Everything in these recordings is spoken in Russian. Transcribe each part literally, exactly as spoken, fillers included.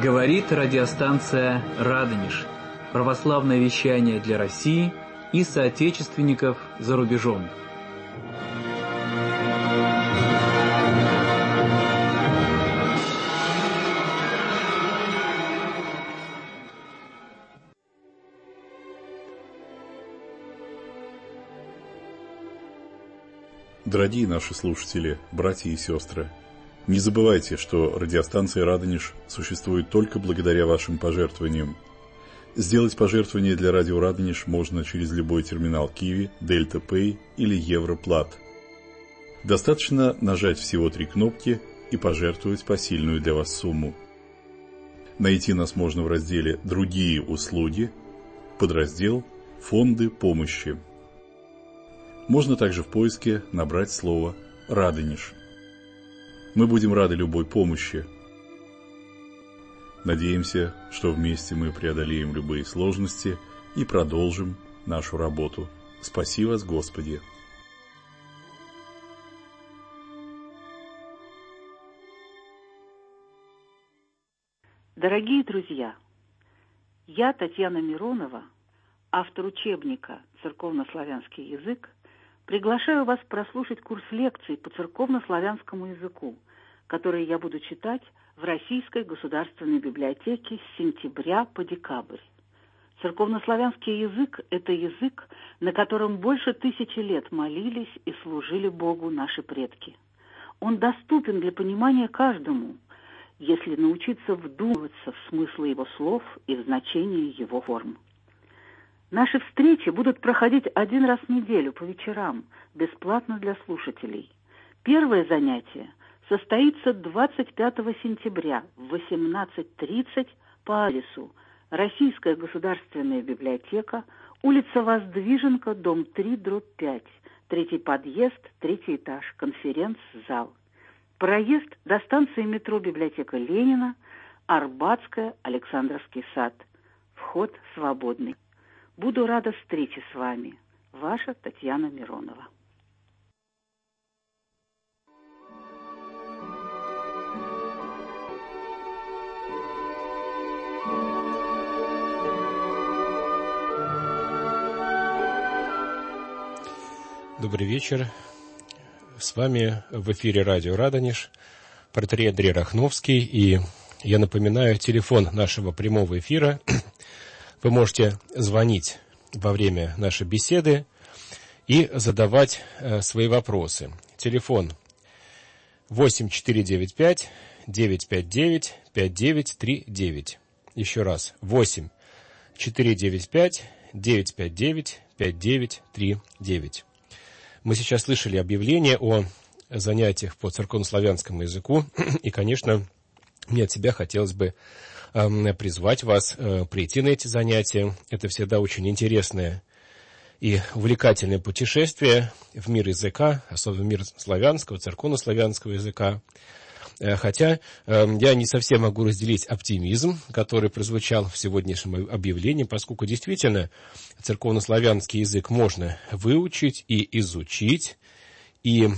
Говорит радиостанция «Радонеж». Православное вещание для России и соотечественников за рубежом. Дорогие наши слушатели, братья и сестры, не забывайте, что радиостанция «Радонеж» существует только благодаря вашим пожертвованиям. Сделать пожертвование для радио «Радонеж» можно через любой терминал Киви, Дельта Пэй или Европлат. Достаточно нажать всего три кнопки и пожертвовать посильную для вас сумму. Найти нас можно в разделе «Другие услуги», подраздел «Фонды помощи». Можно также в поиске набрать слово «Радонеж». Мы будем рады любой помощи. Надеемся, что вместе мы преодолеем любые сложности и продолжим нашу работу. Спаси вас, Господи! Дорогие друзья, я, Татьяна Миронова, автор учебника «Церковнославянский язык», приглашаю вас прослушать курс лекций по церковнославянскому языку, который я буду читать в Российской государственной библиотеке с сентября по декабрь. Церковнославянский язык – это язык, на котором больше тысячи лет молились и служили Богу наши предки. Он доступен для понимания каждому, если научиться вдумываться в смыслы его слов и в значение его форм. Наши встречи будут проходить один раз в неделю по вечерам, бесплатно для слушателей. Первое занятие состоится двадцать пятого сентября в восемнадцать тридцать по адресу Российская государственная библиотека, улица Воздвиженка, дом три, дробь пять, третий подъезд, третий этаж, конференц-зал. Проезд до станции метро «Библиотека Ленина», Арбатская, Александровский сад. Вход свободный. Буду рада встрече с вами. Ваша Татьяна Миронова. Добрый вечер. С вами в эфире радио «Радонеж», протоиерей Андрей Рахновский. И я напоминаю, телефон нашего прямого эфира. Вы можете звонить во время нашей беседы и задавать э, свои вопросы. Телефон восемь четыре девять пять девять пять девять пять девять три девять. Еще раз, восемь четыре девять пять девять пять девять пять девять три девять. Мы сейчас слышали объявление о занятиях по церковнославянскому языку, и, конечно, мне от себя хотелось бы призвать вас прийти на эти занятия. Это всегда очень интересное и увлекательное путешествие в мир языка, особенно в мир славянского, церковнославянского языка. Хотя я не совсем могу разделить оптимизм, который прозвучал в сегодняшнем объявлении, поскольку действительно церковнославянский язык можно выучить и изучить, и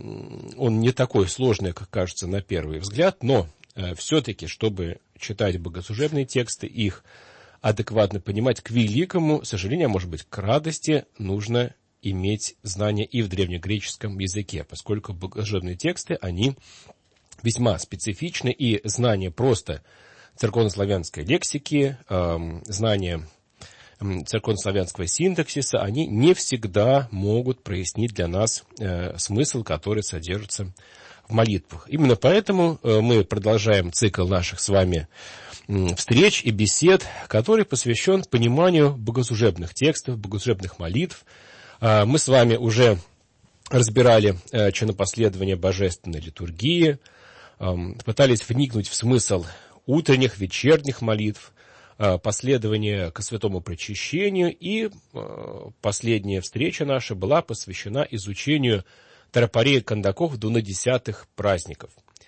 он не такой сложный, как кажется на первый взгляд, но все-таки, чтобы читать богослужебные тексты, их адекватно понимать, к великому сожалению, а может быть к радости, нужно иметь знания и в древнегреческом языке, поскольку богослужебные тексты, они весьма специфичны, и знание просто церковнославянской лексики, э, знание церковнославянского синтаксиса, они не всегда могут прояснить для нас э, смысл, который содержится в молитвах. Именно поэтому э, мы продолжаем цикл наших с вами э, встреч и бесед, который посвящен пониманию богослужебных текстов, богослужебных молитв. Э, мы с вами уже разбирали э, чинопоследование божественной литургии, э, пытались вникнуть в смысл утренних, вечерних молитв, последование ко святому причащению, и последняя встреча наша была посвящена изучению тропарей и кандаков двунадесятых праздников.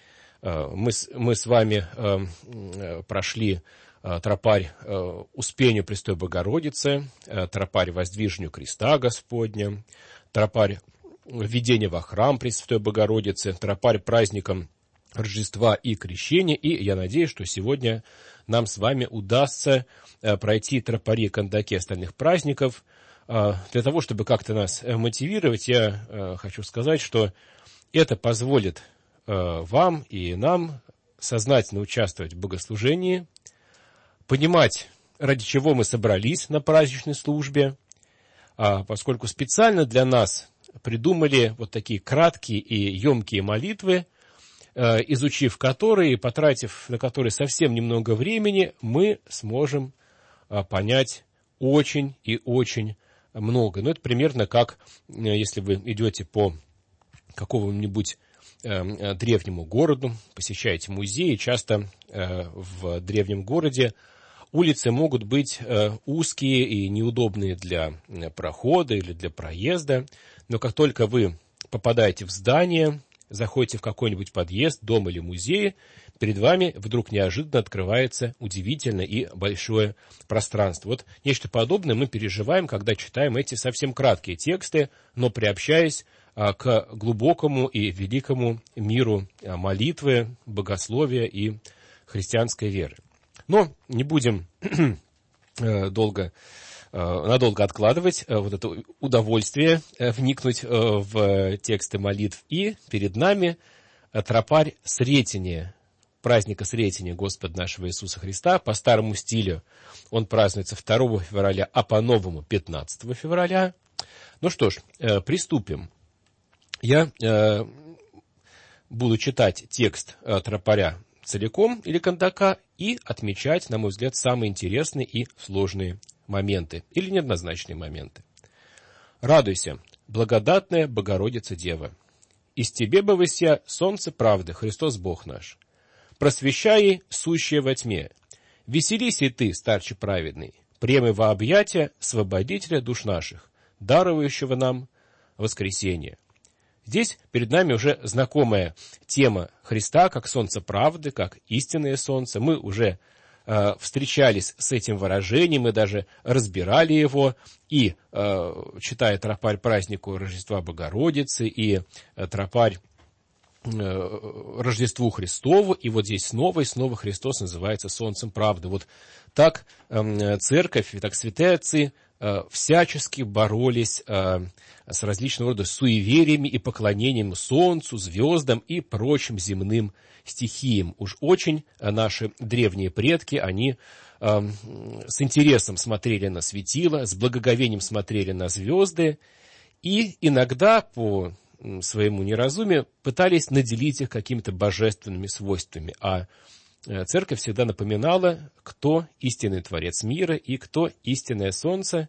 Мы, мы с вами прошли тропарь Успению Престой Богородицы, тропарь Воздвижению Креста Господня, тропарь Введения во храм Пресвятой Богородицы, тропарь праздником Рождества и Крещения, и я надеюсь, что сегодня нам с вами удастся пройти тропари, кандаки остальных праздников. Для того, чтобы как-то нас мотивировать, я хочу сказать, что это позволит вам и нам сознательно участвовать в богослужении, понимать, ради чего мы собрались на праздничной службе, поскольку специально для нас придумали вот такие краткие и емкие молитвы, изучив которые, потратив на которые совсем немного времени, мы сможем понять очень и очень много. Но это примерно как, если вы идете по какому-нибудь древнему городу, посещаете музеи, часто в древнем городе улицы могут быть узкие и неудобные для прохода или для проезда, но как только вы попадаете в здание, заходите в какой-нибудь подъезд, дом или музей, перед вами вдруг неожиданно открывается удивительное и большое пространство. Вот нечто подобное мы переживаем, когда читаем эти совсем краткие тексты, но приобщаясь к глубокому и великому миру молитвы, богословия и христианской веры. Но не будем долго, надолго откладывать вот это удовольствие вникнуть в тексты молитв. И перед нами тропарь Сретения, праздника Сретения Господа нашего Иисуса Христа. По старому стилю он празднуется второго февраля, а по-новому пятнадцатого февраля. Ну что ж, приступим. Я буду читать текст тропаря целиком или кандака и отмечать, на мой взгляд, самые интересные и сложные моменты или неоднозначные моменты. «Радуйся, благодатная Богородица Дева, из тебе бы выся солнце правды, Христос Бог наш. Просвещай сущее во тьме, веселись и ты, старче праведный, премы во объятия свободителя душ наших, дарующего нам воскресение». Здесь перед нами уже знакомая тема Христа, как солнце правды, как истинное солнце. Мы уже э, встречались с этим выражением, мы даже разбирали его, и, э, читая тропарь празднику Рождества Богородицы, и э, тропарь э, Рождеству Христову, и вот здесь снова и снова Христос называется солнцем правды. Вот так э, церковь, так святые отцы э, всячески боролись э, с различного рода суевериями и поклонением солнцу, звездам и прочим земным стихиям. Уж очень наши древние предки, они э, с интересом смотрели на светила, с благоговением смотрели на звезды, и иногда по своему неразумию пытались наделить их какими-то божественными свойствами. А церковь всегда напоминала, кто истинный Творец мира и кто истинное солнце,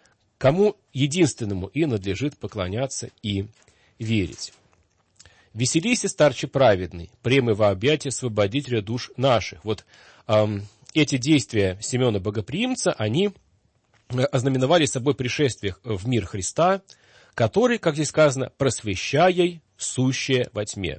кому единственному и надлежит поклоняться и верить. «Веселись, старче праведный, премы во объятия свободителя душ наших». Вот эм, эти действия Симеона Богоприимца, они ознаменовали собой пришествие в мир Христа, который, как здесь сказано, просвещай сущее во тьме.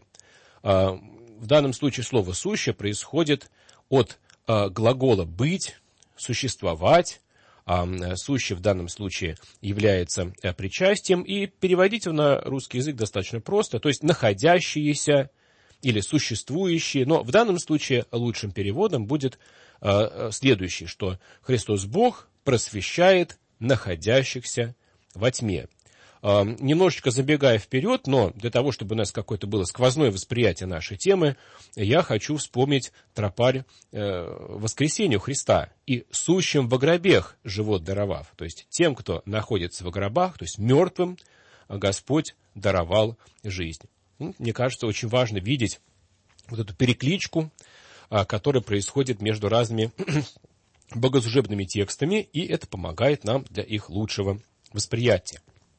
Э, в данном случае слово «сущее» происходит от э, глагола «быть», «существовать», а сущее в данном случае является причастием, и переводить его на русский язык достаточно просто, то есть находящиеся или существующие, но в данном случае лучшим переводом будет следующий, что Христос Бог просвещает находящихся во тьме. Немножечко забегая вперед, но для того, чтобы у нас какое-то было сквозное восприятие нашей темы, я хочу вспомнить тропарь э, воскресению Христа и сущим во гробех живот даровав. То есть тем, кто находится во гробах, то есть мертвым, Господь даровал жизнь. Ну, мне кажется, очень важно видеть вот эту перекличку, а, которая происходит между разными богослужебными текстами, и это помогает нам для их лучшего восприятия.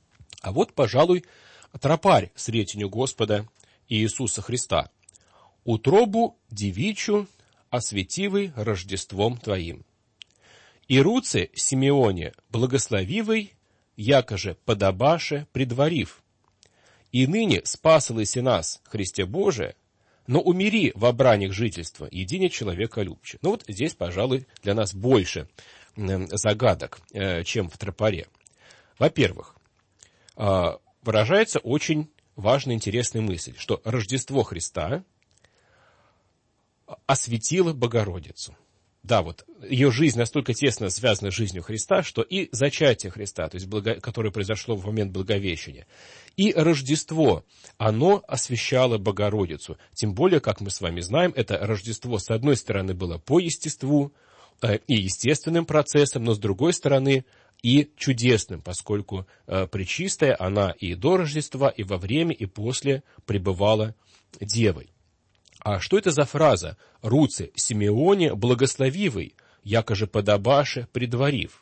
А вот, пожалуй, тропарь Сретению Господа Иисуса Христа. «Утробу девичу осветивый Рождеством Твоим. И руце Симеоне благословивый, якоже подобаше предварив. И ныне спасалися нас, Христе Боже, но умери во бранях жительства, едине человека любче». Ну вот здесь, пожалуй, для нас больше загадок, чем в тропаре. Во-первых, выражается очень важная, интересная мысль, что Рождество Христа осветила Богородицу. Да, вот ее жизнь настолько тесно связана с жизнью Христа, что и зачатие Христа, то есть благо, которое произошло в момент Благовещения, и Рождество, оно освещало Богородицу. Тем более, как мы с вами знаем, это Рождество, с одной стороны, было по естеству э, и естественным процессом, но с другой стороны и чудесным, поскольку э, Пречистая, она и до Рождества, и во время, и после пребывала девой. А что это за фраза «Руце Симеоне благословивый, якоже подобаше предварив»?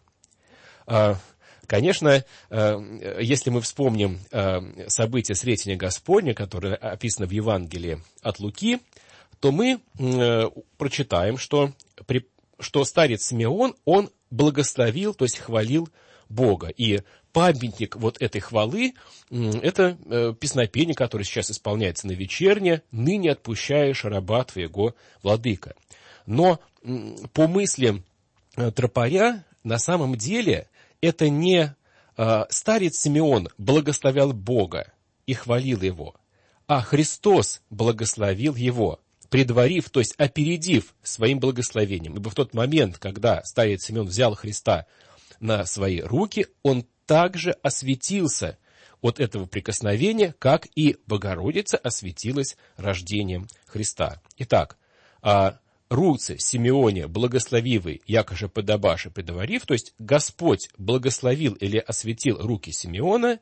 Конечно, если мы вспомним события Сретения Господня, которое описано в Евангелии от Луки, то мы прочитаем, что, что старец Симеон, он благословил, то есть хвалил Бога. И памятник вот этой хвалы – это песнопение, которое сейчас исполняется на вечерне: «Ныне отпущаешь раба твоего, владыка». Но по мысли тропаря, на самом деле, это не старец Симеон благословлял Бога и хвалил Его, а Христос благословил Его, предварив, то есть опередив своим благословением. Ибо в тот момент, когда старец Симеон взял Христа на свои руки, он также осветился от этого прикосновения, как и Богородица осветилась рождением Христа. Итак, «Руце Симеоне благословивый, якоже подобаше предварив», то есть Господь благословил или осветил руки Симеона,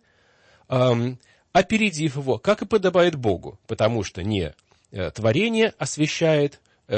опередив его, как и подобает Богу, потому что не творение освящает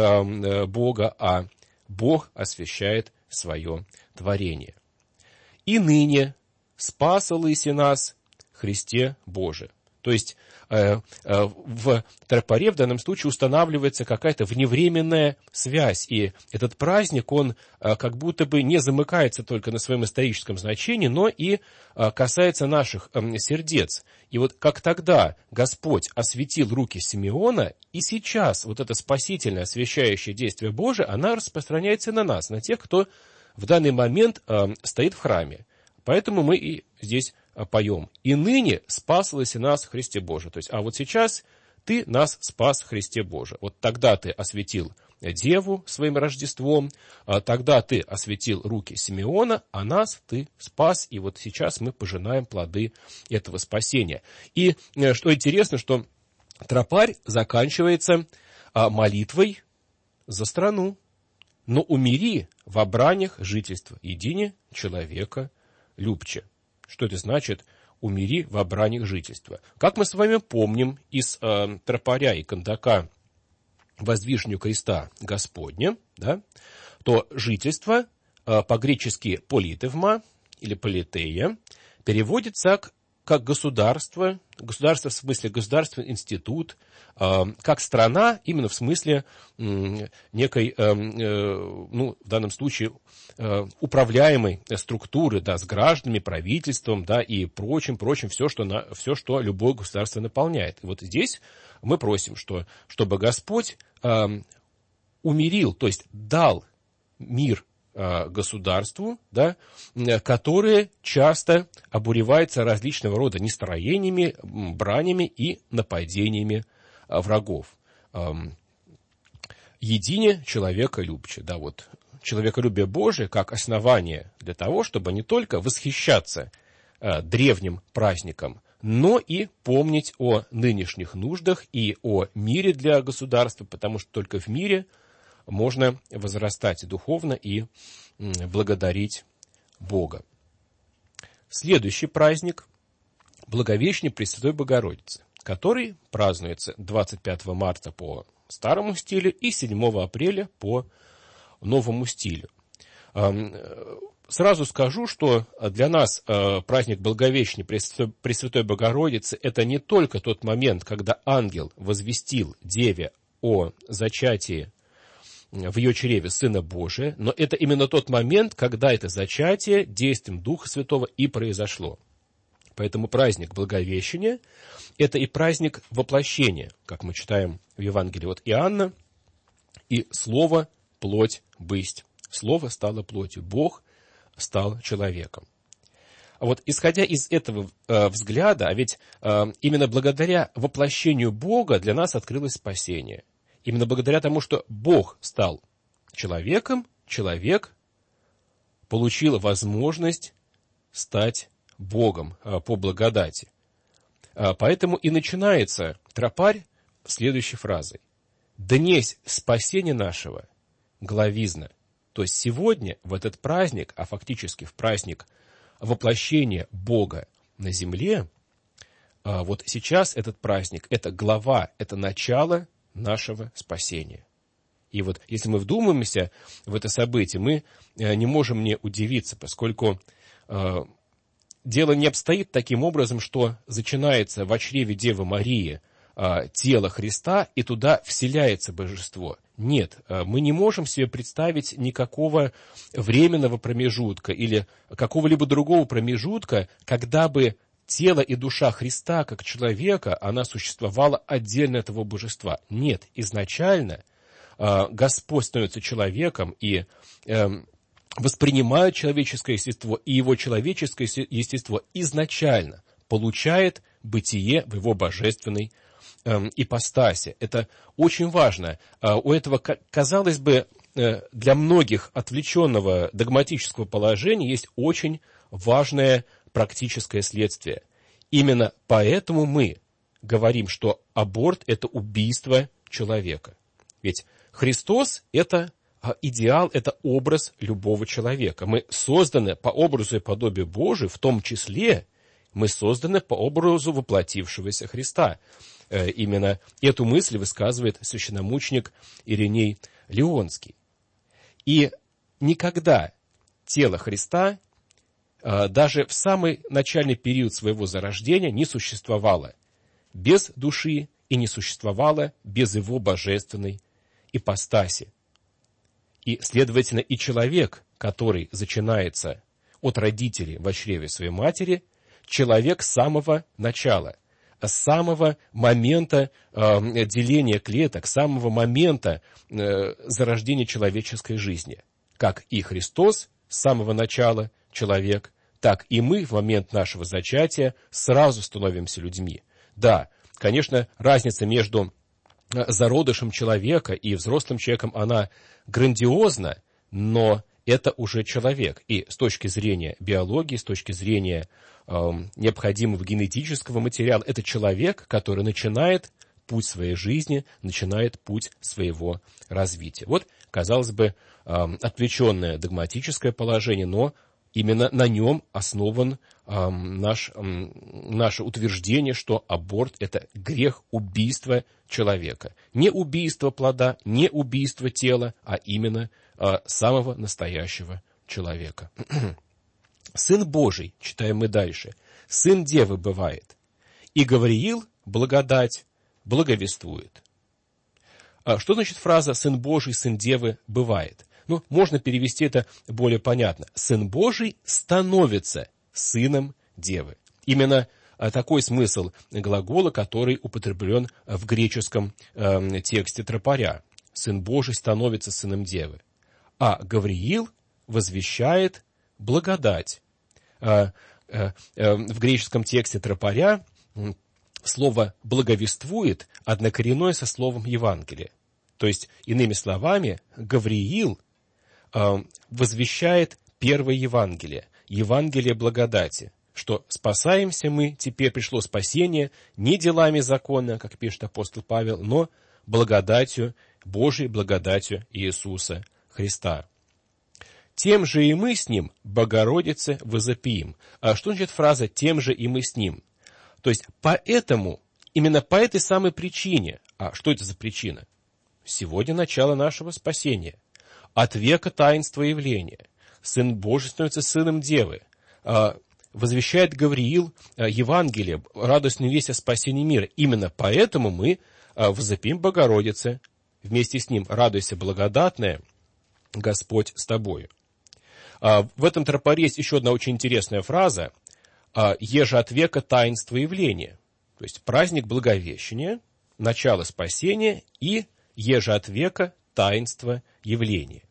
Бога, а Бог освящает свое творение. «И ныне спаса лыси нас Христе Боже». То есть э, э, в тропаре в данном случае устанавливается какая-то вневременная связь, и этот праздник, он э, как будто бы не замыкается только на своем историческом значении, но и э, касается наших э, сердец. И вот как тогда Господь осветил руки Симеона, и сейчас вот это спасительное, освящающее действие Божие, оно распространяется на нас, на тех, кто в данный момент э, стоит в храме. Поэтому мы и здесь поем: «И ныне спаслась нас Христе Боже». То есть, а вот сейчас ты нас спас в Христе Боже. Вот тогда ты осветил Деву своим Рождеством, а тогда ты осветил руки Симеона, а нас ты спас, и вот сейчас мы пожинаем плоды этого спасения. И что интересно, что тропарь заканчивается молитвой за страну. «Но умири во бранях жительства, едине человека любче». Что это значит «умири во бранях жительства»? Как мы с вами помним из э, тропаря и кандака «Воздвижению креста Господня», да, то жительство э, по-гречески «политевма» или «политея» переводится как, как государство, государство в смысле государственный институт, э, как страна, именно в смысле э, некой, э, э, ну, в данном случае, э, управляемой структуры, да, с гражданами, правительством, да, и прочим, прочим, все, что, на, все, что любое государство наполняет. И вот здесь мы просим, что, чтобы Господь э, умирил, то есть дал мир государству, да, которое часто обуревается различного рода нестроениями, бранями и нападениями врагов. Едине человека любче. Да, вот, человеколюбие Божие как основание для того, чтобы не только восхищаться древним праздником, но и помнить о нынешних нуждах и о мире для государства, потому что только в мире можно возрастать духовно и благодарить Бога. Следующий праздник – Благовещение Пресвятой Богородицы, который празднуется двадцать пятого марта по старому стилю и седьмого апреля по новому стилю. Сразу скажу, что для нас праздник Благовещения Пресвятой Богородицы – это не только тот момент, когда ангел возвестил Деве о зачатии в ее чреве Сына Божия, но это именно тот момент, когда это зачатие действием Духа Святого и произошло. Поэтому праздник Благовещения – это и праздник воплощения, как мы читаем в Евангелии от Иоанна, и Слово – плоть бысть. Слово стало плотью, Бог стал человеком. А вот исходя из этого э, взгляда, а ведь э, именно благодаря воплощению Бога для нас открылось спасение. Именно благодаря тому, что Бог стал человеком, человек получил возможность стать Богом по благодати. Поэтому и начинается тропарь следующей фразой. «Днесь спасения нашего главизна». То есть сегодня, в этот праздник, а фактически в праздник воплощения Бога на земле, вот сейчас этот праздник, это глава, это начало нашего спасения. И вот если мы вдумаемся в это событие, мы не можем не удивиться, поскольку э, дело не обстоит таким образом, что начинается в чреве Девы Марии э, тело Христа, и туда вселяется божество. Нет, э, мы не можем себе представить никакого временного промежутка или какого-либо другого промежутка, когда бы тело и душа Христа, как человека, она существовала отдельно от его божества. Нет, изначально Господь становится человеком и э, воспринимает человеческое естество, и его человеческое естество изначально получает бытие в его божественной э, ипостаси. Это очень важно. Э, у этого, казалось бы, э, для многих отвлеченного догматического положения есть очень важное практическое следствие. Именно поэтому мы говорим, что аборт – это убийство человека. Ведь Христос – это идеал, это образ любого человека. Мы созданы по образу и подобию Божию, в том числе мы созданы по образу воплотившегося Христа. Именно эту мысль высказывает священномученик Ириней Леонский. И никогда тело Христа, даже в самый начальный период своего зарождения, не существовало без души и не существовало без его божественной ипостаси. И, следовательно, и человек, который зачинается от родителей в чреве своей матери, человек с самого начала, с самого момента э, деления клеток, с самого момента э, зарождения человеческой жизни. Как и Христос с самого начала человек, так и мы в момент нашего зачатия сразу становимся людьми. Да, конечно, разница между зародышем человека и взрослым человеком, она грандиозна, но это уже человек. И с точки зрения биологии, с точки зрения э, необходимого генетического материала, это человек, который начинает путь своей жизни, начинает путь своего развития. Вот, казалось бы, э, отвлеченное догматическое положение, но именно на нем основан э, наш, э, наше утверждение, что аборт – это грех убийства человека. Не убийство плода, не убийство тела, а именно э, самого настоящего человека. Сын Божий, читаем мы дальше, сын Девы бывает, и Гавриил, благодать, благовествует. А что значит фраза «сын Божий, сын Девы бывает»? Ну, можно перевести это более понятно. Сын Божий становится сыном Девы. Именно такой смысл глагола, который употреблен в греческом э, тексте тропаря. Сын Божий становится сыном Девы. А Гавриил возвещает благодать. Э, э, э, в греческом тексте тропаря слово «благовествует» однокоренное со словом «Евангелие». То есть, иными словами, Гавриил возвещает первое Евангелие, Евангелие благодати, что спасаемся мы, теперь пришло спасение не делами закона, как пишет апостол Павел, но благодатью, Божией благодатью Иисуса Христа. Тем же и мы с Ним, Богородице, возопием. А что значит фраза «тем же и мы с Ним»? То есть, поэтому, именно по этой самой причине, а что это за причина? Сегодня начало нашего спасения. От века таинства явления. Сын Божий становится сыном Девы. Возвещает Гавриил Евангелие, радостную весть о спасении мира. Именно поэтому мы возопим Богородице вместе с Ним. Радуйся, благодатная, Господь с тобою. В этом тропаре есть еще одна очень интересная фраза. Еже от века таинства явления. То есть праздник Благовещения, начало спасения и еже от века таинство явления.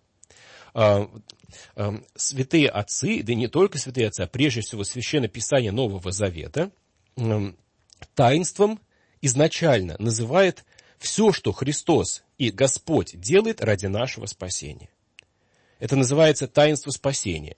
Святые отцы, да и не только святые отцы, а прежде всего Священное Писание Нового Завета, таинством изначально называет все, что Христос и Господь делает ради нашего спасения. Это называется таинство спасения.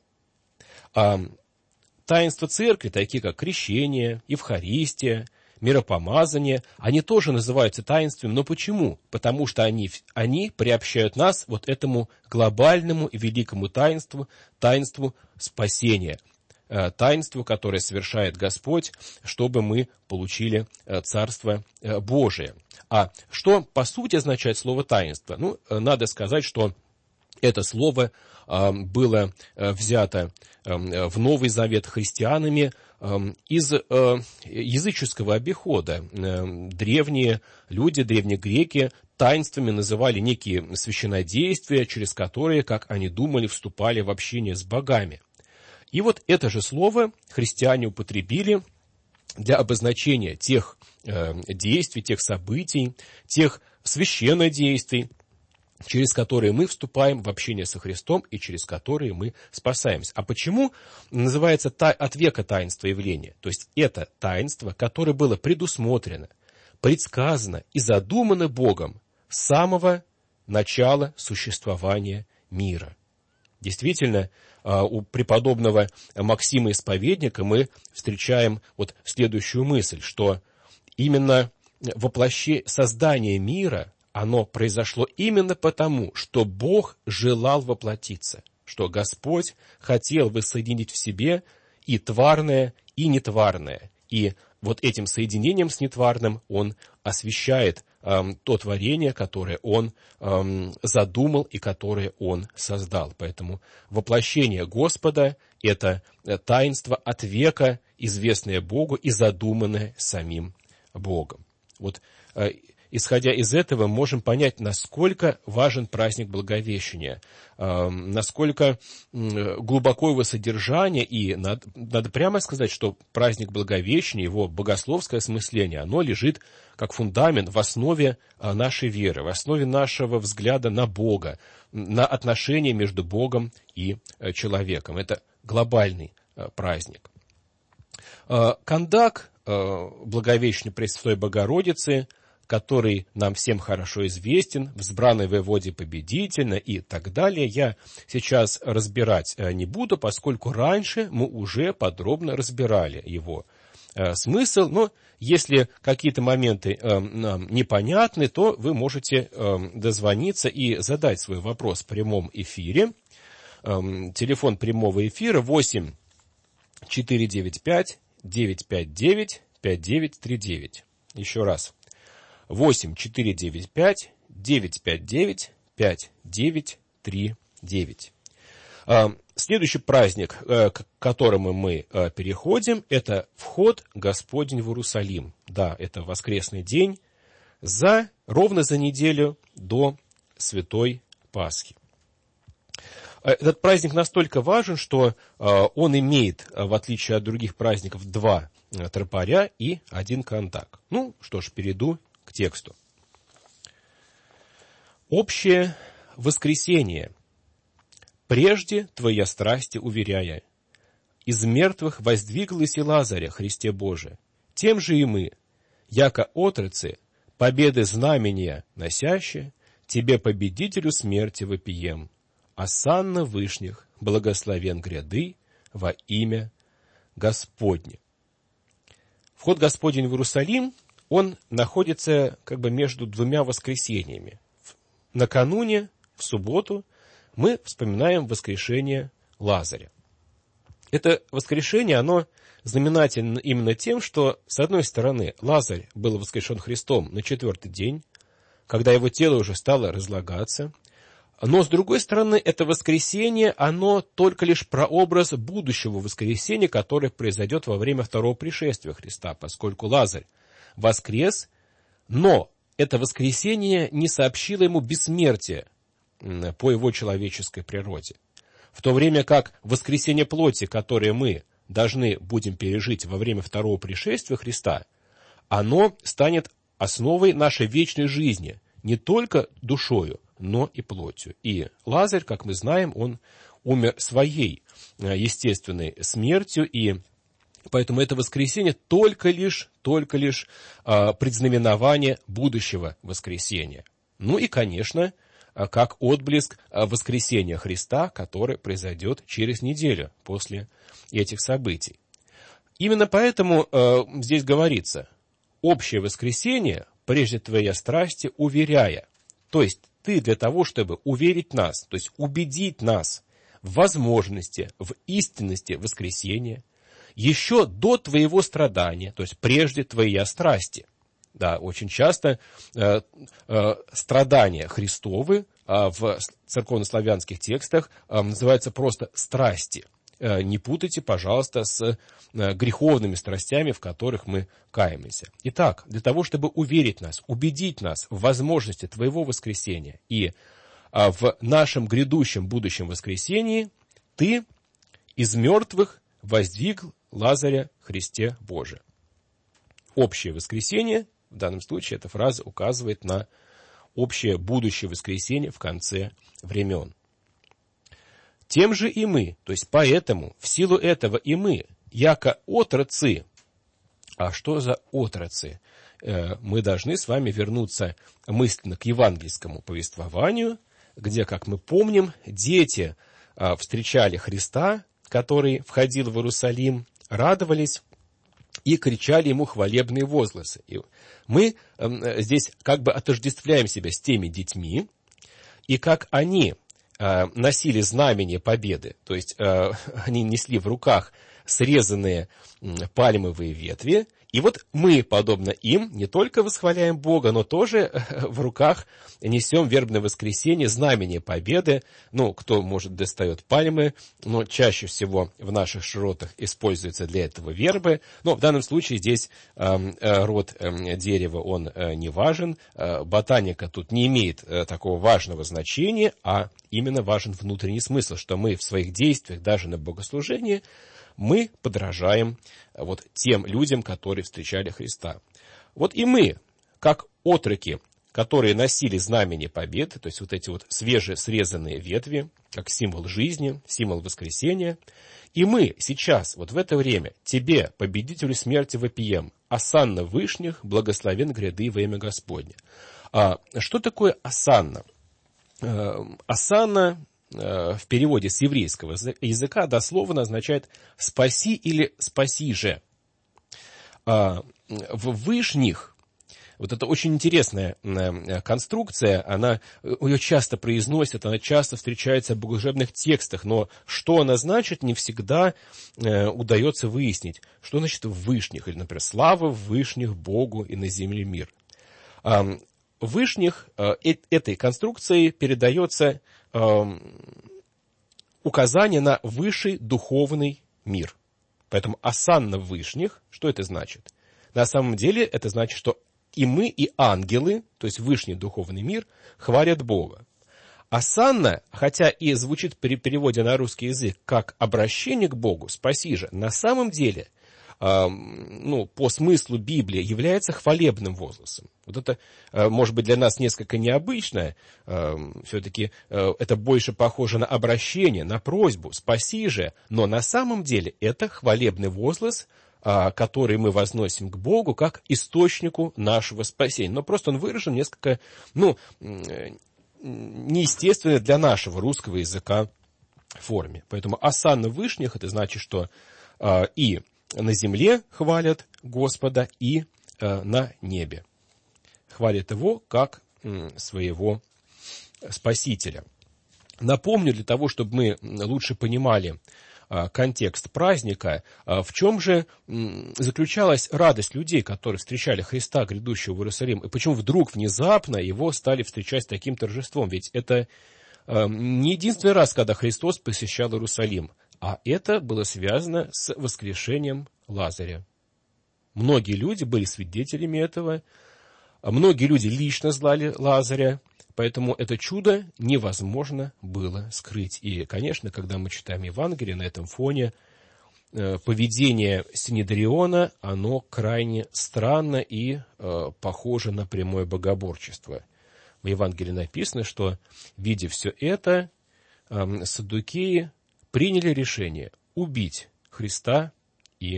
А таинства церкви, такие как крещение, Евхаристия, миропомазание, они тоже называются таинствами. Но почему? Потому что они, они приобщают нас вот этому глобальному и великому таинству, таинству спасения, таинству, которое совершает Господь, чтобы мы получили Царство Божие. А что по сути означает слово таинство? Ну, надо сказать, что это слово было взято в Новый Завет христианами из языческого обихода. Древние люди, древние греки таинствами называли некие священнодействия, через которые, как они думали, вступали в общение с богами. И вот это же слово христиане употребили для обозначения тех действий, тех событий, тех священнодействий, через которые мы вступаем в общение со Христом и через которые мы спасаемся. А почему называется та, от века таинство явления? То есть это таинство, которое было предусмотрено, предсказано и задумано Богом с самого начала существования мира. Действительно, у преподобного Максима Исповедника мы встречаем вот следующую мысль, что именно воплощение создания мира, оно произошло именно потому, что Бог желал воплотиться, что Господь хотел воссоединить в себе и тварное, и нетварное. И вот этим соединением с нетварным Он освящает эм, то творение, которое Он эм, задумал и которое Он создал. Поэтому воплощение Господа – это таинство от века, известное Богу и задуманное самим Богом. Вот, э, исходя из этого, можем понять, насколько важен праздник Благовещения, э, насколько э, глубоко его содержание, и надо, надо прямо сказать, что праздник Благовещения, его богословское осмысление, оно лежит как фундамент в основе э, нашей веры, в основе нашего взгляда на Бога, на отношения между Богом и э, человеком. Это глобальный э, праздник. Э, Кандак э, Благовещения Пресвятой Богородицы, который нам всем хорошо известен, «Взбранный воеводе победительно» и так далее, я сейчас разбирать не буду, поскольку раньше мы уже подробно разбирали его э, смысл. Но если какие-то моменты э, нам непонятны, то вы можете э, дозвониться и задать свой вопрос в прямом эфире. Э, телефон прямого эфира восемь четыре девять пять девять пять девять пять девять три девять. Еще раз. восемь четыре девять пять девять пять девять пять девять три девять. Следующий праздник, к которому мы переходим, это вход Господень в Иерусалим. Да, это воскресный день, за, ровно за неделю до Святой Пасхи. Этот праздник настолько важен, что он имеет, в отличие от других праздников, два тропаря и один кандак. Ну, что ж, перейду к тексту. Общее воскресение. Прежде твоя страсти уверяя, из мертвых воздвиглась и Лазаря, Христе Боже. Тем же и мы, яко отрацы, победы знамения носяще, тебе, победителю смерти, вопием. Осанна вышних, благословен гряды во имя Господне. Вход Господень в Иерусалим, он находится как бы между двумя воскресениями. Накануне, в субботу, мы вспоминаем воскрешение Лазаря. Это воскрешение, оно знаменательно именно тем, что, с одной стороны, Лазарь был воскрешен Христом на четвертый день, когда его тело уже стало разлагаться, но, с другой стороны, это воскресение, оно только лишь прообраз будущего воскресения, которое произойдет во время второго пришествия Христа, поскольку Лазарь воскрес, но это воскресение не сообщило ему бессмертия по его человеческой природе. В то время как воскресение плоти, которое мы должны будем пережить во время второго пришествия Христа, оно станет основой нашей вечной жизни, не только душою, но и плотью. И Лазарь, как мы знаем, он умер своей естественной смертью, и поэтому это воскресение только лишь, только лишь предзнаменование будущего воскресения. Ну и, конечно, как отблеск воскресения Христа, который произойдет через неделю после этих событий. Именно поэтому э, здесь говорится: общее воскресение, прежде твоей страсти, уверяя. То есть ты для того, чтобы уверить нас, то есть убедить нас в возможности, в истинности воскресения, еще до твоего страдания, то есть прежде твоей страсти. Да, очень часто э, э, страдания Христовы э, в церковнославянских текстах э, называются просто страсти. Э, не путайте, пожалуйста, с э, греховными страстями, в которых мы каемся. Итак, для того, чтобы уверить нас, убедить нас в возможности твоего воскресения и э, в нашем грядущем будущем воскресении, ты из мертвых воздвиг Лазаря Христе Боже. Общее воскресение, в данном случае эта фраза указывает на общее будущее воскресение в конце времен. Тем же и мы, то есть поэтому, в силу этого и мы, яко отроцы. А что за отроцы? Мы должны с вами вернуться мысленно к евангельскому повествованию, где, как мы помним, дети встречали Христа, который входил в Иерусалим, радовались и кричали ему хвалебные возгласы. И мы э, здесь как бы отождествляем себя с теми детьми, и как они э, носили знамение победы, то есть э, они несли в руках срезанные э, пальмовые ветви, и вот мы, подобно им, не только восхваляем Бога, но тоже в руках несем вербное воскресенье, знамение победы. Ну, кто, может, достает пальмы, но чаще всего в наших широтах используется для этого вербы. Но в данном случае здесь э, род э, дерева, он э, не важен. Э, ботаника тут не имеет э, такого важного значения, а именно важен внутренний смысл, что мы в своих действиях, даже на богослужении, мы подражаем вот тем людям, которые встречали Христа. Вот и мы, как отроки, которые носили знамение победы, то есть вот эти вот свежесрезанные ветви, как символ жизни, символ воскресения, и мы сейчас, вот в это время, тебе, победителю смерти, вопием: осанна вышних, благословен гряды во имя Господне. А что такое осанна? Осанна в переводе с еврейского языка дословно означает «спаси» или «спаси же». В вышних, вот это очень интересная конструкция, она, ее часто произносят, она часто встречается в богослужебных текстах, но что она значит, не всегда удается выяснить. Что значит «в вышних», или, например, «слава в вышних Богу и на земле мир». В вышних этой конструкцией передается указание на высший духовный мир. Поэтому осанна вышних, что это значит? На самом деле это значит, что и мы, и ангелы, то есть высший духовный мир, хвалят Бога. Осанна, хотя и звучит при переводе на русский язык как обращение к Богу, спаси же, на самом деле, э, ну, по смыслу Библии является хвалебным возгласом. Вот это, э, может быть, для нас несколько необычно, э, все-таки э, это больше похоже на обращение, на просьбу, спаси же, но на самом деле это хвалебный возглас, э, который мы возносим к Богу как источнику нашего спасения. Но просто он выражен несколько, ну, э, неестественной для нашего русского языка форме. Поэтому осанна вышних, это значит, что э, и на земле хвалят Господа, и э, на небе хвалят Его как э, своего Спасителя. Напомню, для того, чтобы мы лучше понимали э, контекст праздника, э, в чем же э, заключалась радость людей, которые встречали Христа, грядущего в Иерусалим, и почему вдруг внезапно Его стали встречать с таким торжеством. Ведь это э, не единственный раз, когда Христос посещал Иерусалим, а это было связано с воскрешением Лазаря. Многие люди были свидетелями этого, многие люди лично знали Лазаря, поэтому это чудо невозможно было скрыть. И, конечно, когда мы читаем Евангелие, на этом фоне поведение Синедриона, оно крайне странно и похоже на прямое богоборчество. В Евангелии написано, что, видя все это, саддукеи приняли решение убить Христа и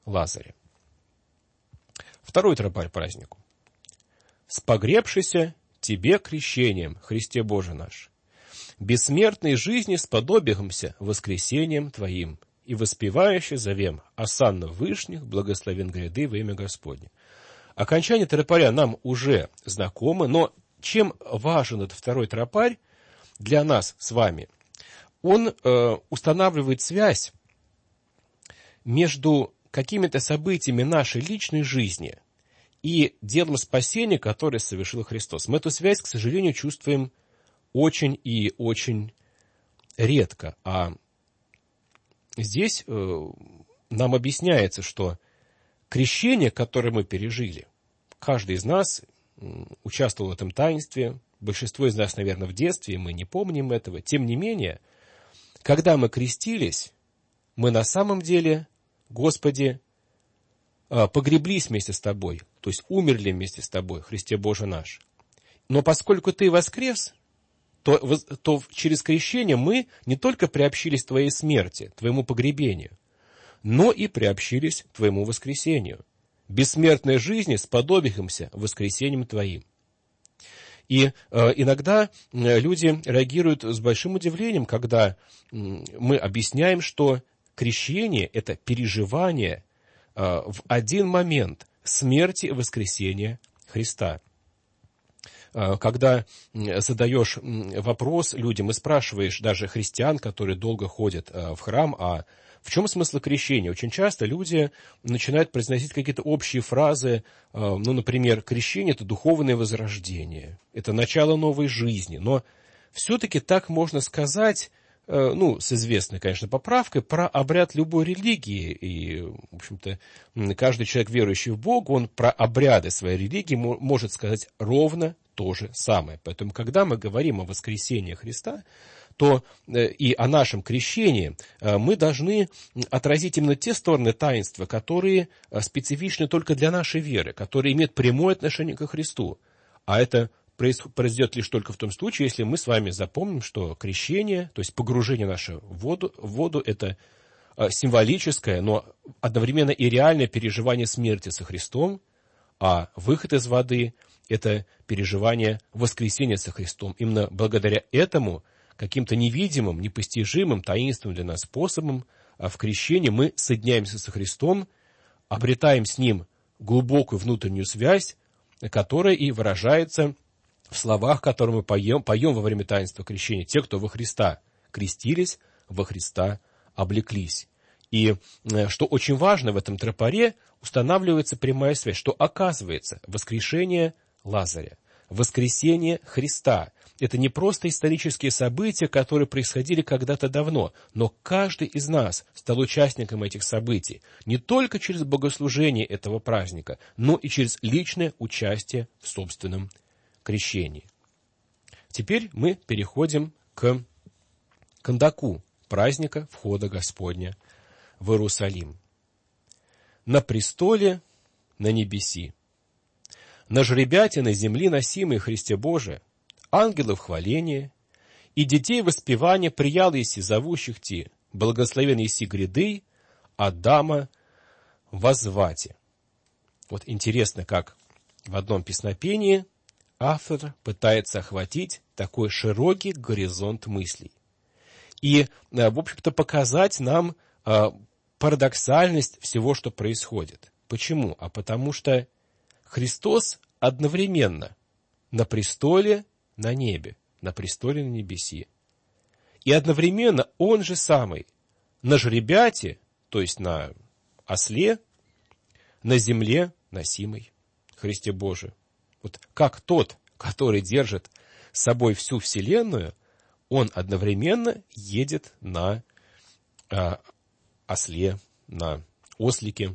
Лазаря. Второй тропарь празднику. «Спогребшийся Тебе крещением, Христе Боже наш. Бессмертной жизни сподобимся воскресением Твоим, и воспевающе зовем осанна вышних, благословен гряды во имя Господне». Окончание тропаря нам уже знакомо, но чем важен этот второй тропарь для нас с вами? Он э, устанавливает связь между какими-то событиями нашей личной жизни и делом спасения, которое совершил Христос. Мы эту связь, к сожалению, чувствуем очень и очень редко. А здесь э, нам объясняется, что крещение, которое мы пережили, каждый из нас участвовал в этом таинстве, большинство из нас, наверное, в детстве, мы не помним этого. Тем не менее, когда мы крестились, мы на самом деле, Господи, погреблись вместе с Тобой, то есть умерли вместе с Тобой, Христе Боже наш. Но поскольку Ты воскрес, то, то через крещение мы не только приобщились к Твоей смерти, Твоему погребению, но и приобщились к Твоему воскресению. Бессмертной жизни сподобимся воскресением Твоим. И э, иногда люди реагируют с большим удивлением, когда мы объясняем, что крещение – это переживание э, в один момент смерти и воскресения Христа. Э, когда задаешь вопрос людям и спрашиваешь даже христиан, которые долго ходят э, в храм, а в чем смысл крещения? Очень часто люди начинают произносить какие-то общие фразы, ну, например, крещение – это духовное возрождение, это начало новой жизни. Но все-таки так можно сказать, ну, с известной, конечно, поправкой, про обряд любой религии. И, в общем-то, каждый человек, верующий в Бога, он про обряды своей религии может сказать ровно то же самое. Поэтому, когда мы говорим о воскресении Христа, то и о нашем крещении мы должны отразить именно те стороны таинства, которые специфичны только для нашей веры, которые имеют прямое отношение ко Христу. А это произойдет лишь только в том случае, если мы с вами запомним, что крещение, то есть погружение наше в воду, в воду это символическое, но одновременно и реальное переживание смерти со Христом, а выход из воды – это переживание воскресения со Христом. Именно благодаря этому каким-то невидимым, непостижимым, таинственным для нас способом в крещении мы соединяемся со Христом, обретаем с Ним глубокую внутреннюю связь, которая и выражается в словах, которые мы поем, поем во время таинства крещения. Те, кто во Христа крестились, во Христа облеклись. И что очень важно в этом тропаре, устанавливается прямая связь, что оказывается воскрешение Лазаря, воскресение Христа – это не просто исторические события, которые происходили когда-то давно, но каждый из нас стал участником этих событий не только через богослужение этого праздника, но и через личное участие в собственном крещении. Теперь мы переходим к кондаку праздника входа Господня в Иерусалим. На престоле на небеси, на жребяте на земли носимой Христе Боже, ангелов хваление, и детей воспевания приял еси зовущих ти, благословен еси гряды, Адама воззвати. Вот интересно, как в одном песнопении автор пытается охватить такой широкий горизонт мыслей. И, в общем-то, показать нам парадоксальность всего, что происходит. Почему? А потому что Христос одновременно на престоле на небе, на престоле на небеси. И одновременно Он же самый на жребяте, то есть на осле, на земле носимой Христе Боже. Вот как тот, который держит с собой всю вселенную, Он одновременно едет на а, осле, на ослике.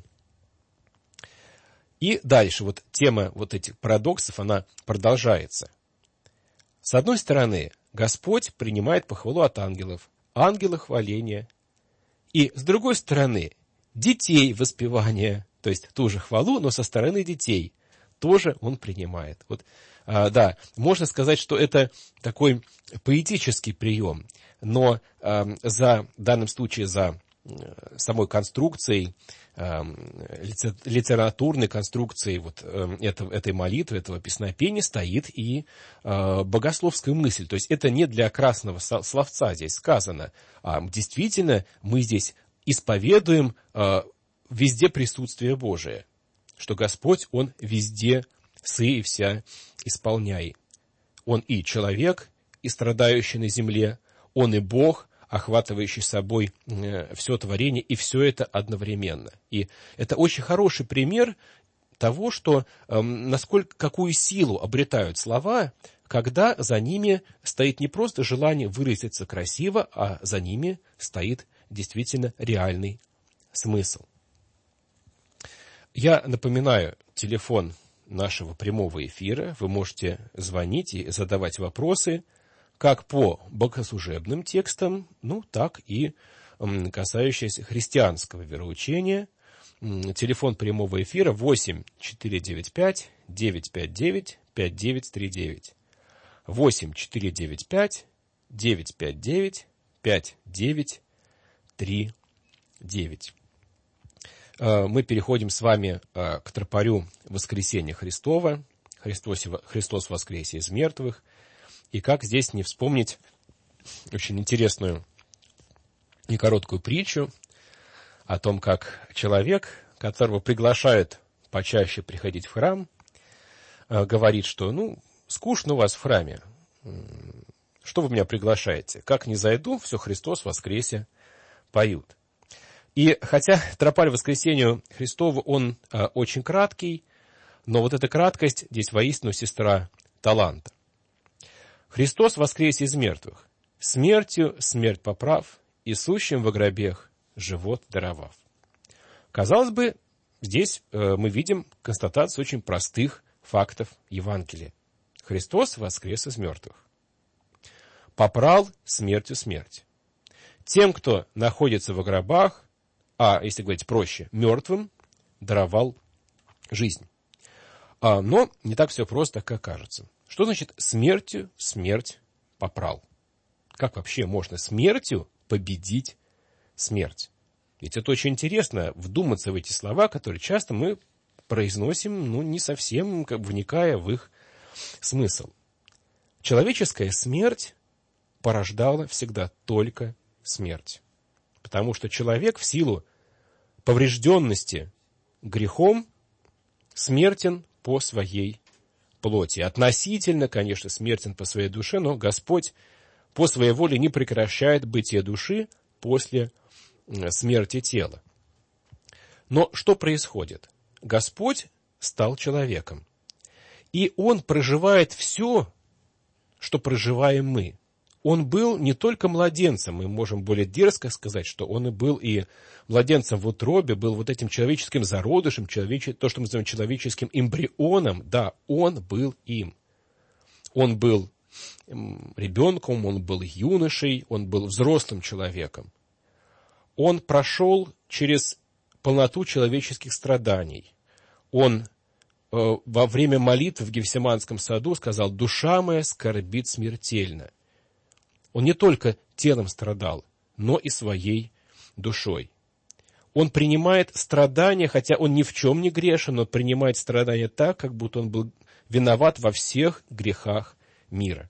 И дальше вот тема вот этих парадоксов, она продолжается. С одной стороны, Господь принимает похвалу от ангелов, ангелы хваления. И с другой стороны, детей воспевания, то есть ту же хвалу, но со стороны детей тоже Он принимает. Вот, а, да, можно сказать, что это такой поэтический прием, но а, за, в данном случае за самой конструкцией, литературной конструкцией вот этой молитвы, этого песнопения стоит и богословская мысль. То есть это не для красного словца здесь сказано, а действительно мы здесь исповедуем везде присутствие Божие, что Господь, Он везде сы и вся исполняй. Он и человек, и страдающий на земле, Он и Бог, охватывающий собой все творение, и все это одновременно. И это очень хороший пример того, что насколько, какую силу обретают слова, когда за ними стоит не просто желание выразиться красиво, а за ними стоит действительно реальный смысл. Я напоминаю телефон нашего прямого эфира. Вы можете звонить и задавать вопросы как по богослужебным текстам, ну, так и касающиеся христианского вероучения. Телефон прямого эфира восемь четыре девять пять девять пять девять пять девять три девять. восемь четыре девять пять девять пять девять пять девять три девять. Мы переходим с вами к тропарю воскресения Христова, Христос, Христос воскресе из мертвых. И как здесь не вспомнить очень интересную и короткую притчу о том, как человек, которого приглашают почаще приходить в храм, говорит, что, ну, скучно у вас в храме, что вы меня приглашаете? Как не зайду, все Христос воскресе поют. И хотя тропарь воскресению Христову, он а, очень краткий, но вот эта краткость здесь воистину сестра таланта. Христос воскресе из мертвых, смертью смерть поправ, и сущим во гробех живот даровав. Казалось бы, здесь э, мы видим констатацию очень простых фактов Евангелия. Христос воскрес из мертвых. Попрал смертью смерть. Тем, кто находится во гробах, а, если говорить проще, мертвым, даровал жизнь. А, но не так все просто, как кажется. Что значит смертью смерть попрал? Как вообще можно смертью победить смерть? Ведь это очень интересно, вдуматься в эти слова, которые часто мы произносим, ну, не совсем как бы вникая в их смысл. Человеческая смерть порождала всегда только смерть. Потому что человек в силу поврежденности грехом смертен по своей плоти. Относительно, конечно, смертен по своей душе, но Господь по своей воле не прекращает бытие души после смерти тела. Но что происходит? Господь стал человеком, и Он проживает все, что проживаем мы. Он был не только младенцем, мы можем более дерзко сказать, что Он и был и младенцем в утробе, был вот этим человеческим зародышем, человеч... то, что мы называем человеческим эмбрионом. Да, Он был им. Он был ребенком, Он был юношей, Он был взрослым человеком. Он прошел через полноту человеческих страданий. Он э, во время молитвы в Гефсиманском саду сказал: «Душа моя скорбит смертельно». Он не только телом страдал, но и своей душой. Он принимает страдания, хотя он ни в чем не грешен, но принимает страдания так, как будто он был виноват во всех грехах мира.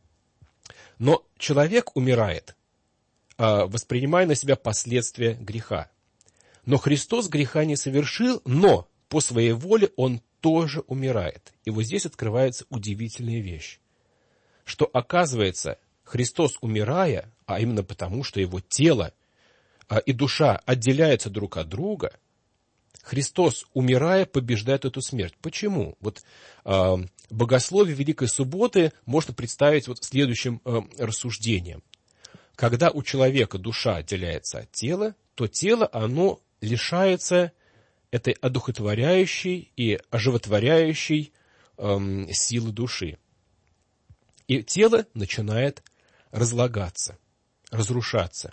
Но человек умирает, воспринимая на себя последствия греха. Но Христос греха не совершил, но по своей воле Он тоже умирает. И вот здесь открывается удивительная вещь, что, оказывается, Христос, умирая, а именно потому, что Его тело и душа отделяются друг от друга, Христос, умирая, побеждает эту смерть. Почему? Вот э, богословие Великой Субботы можно представить вот следующим э, рассуждением. Когда у человека душа отделяется от тела, то тело, оно лишается этой одухотворяющей и оживотворяющей э, силы души. И тело начинает разлагаться, разрушаться.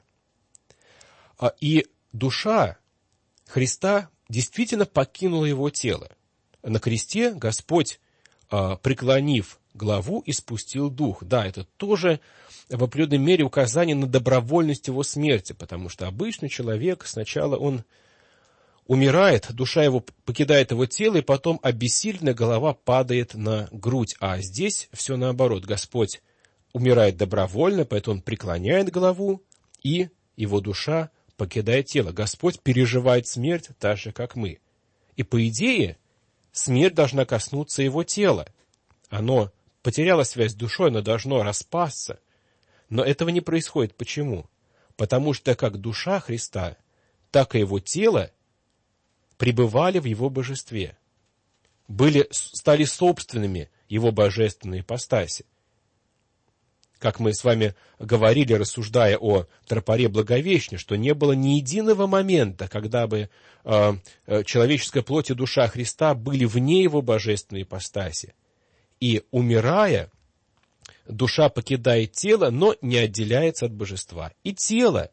И душа Христа действительно покинула его тело. На кресте Господь, преклонив главу и спустил дух. Да, это тоже в определенной мере указание на добровольность его смерти, потому что обычный человек сначала он умирает, душа его покидает его тело, и потом обессиленная голова падает на грудь. А здесь все наоборот. Господь умирает добровольно, поэтому он преклоняет голову, и его душа покидает тело. Господь переживает смерть так же, как мы. И по идее, смерть должна коснуться его тела. Оно потеряло связь с душой, оно должно распасться. Но этого не происходит. Почему? Потому что как душа Христа, так и его тело пребывали в его божестве, были, стали собственными его божественной ипостаси. Как мы с вами говорили, рассуждая о тропаре Благовещения, что не было ни единого момента, когда бы э, человеческая плоть и душа Христа были вне его божественной ипостаси. И, умирая, душа покидает тело, но не отделяется от божества. И тело,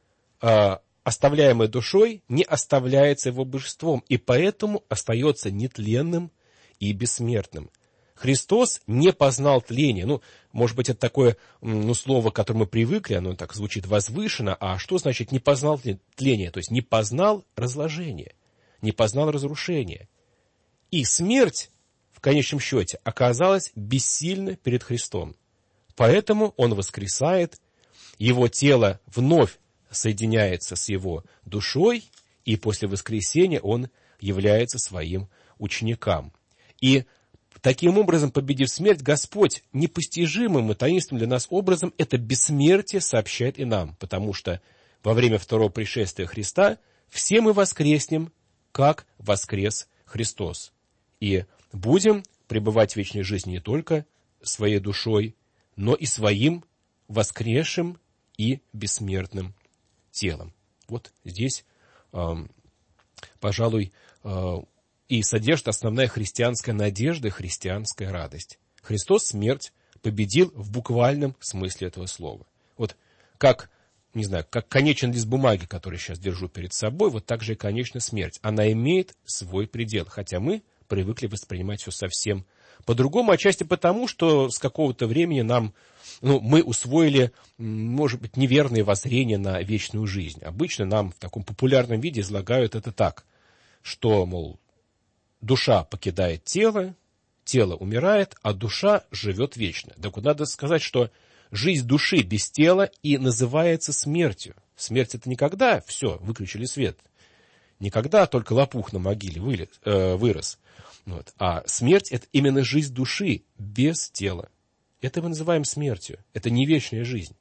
э, оставляемое душой, не оставляется его божеством, и поэтому остается нетленным и бессмертным. Христос не познал тления. Ну, может быть, это такое ну, слово, к которому мы привыкли, оно так звучит возвышенно. А что значит не познал тления? То есть не познал разложения, не познал разрушения. И смерть, в конечном счете, оказалась бессильна перед Христом. Поэтому он воскресает, его тело вновь соединяется с его душой, и после воскресения он является своим ученикам. И таким образом, победив смерть, Господь непостижимым и таинственным для нас образом это бессмертие сообщает и нам, потому что во время второго пришествия Христа все мы воскреснем, как воскрес Христос. И будем пребывать в вечной жизни не только своей душой, но и своим воскресшим и бессмертным телом. Вот здесь, э, пожалуй, э, и содержит основная христианская надежда и христианская радость. Христос смерть победил в буквальном смысле этого слова. Вот как, не знаю, как конечен лист бумаги, который сейчас держу перед собой, вот так же и конечна смерть. Она имеет свой предел, хотя мы привыкли воспринимать все совсем по-другому, отчасти потому, что с какого-то времени нам, ну, мы усвоили, может быть, неверные воззрения на вечную жизнь. Обычно нам в таком популярном виде излагают это так, что, мол, душа покидает тело, тело умирает, а душа живет вечно. Так вот, надо сказать, что жизнь души без тела и называется смертью. Смерть — это никогда все, выключили свет. Никогда только лопух на могиле вылез, э, вырос. Вот. А смерть — это именно жизнь души без тела. Это мы называем смертью. Это не вечная жизнь.